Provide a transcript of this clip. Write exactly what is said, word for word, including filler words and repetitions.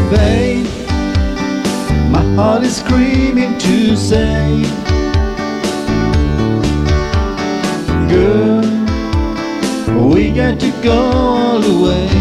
vain. My heart is screaming to say, girl, we got to go all the way.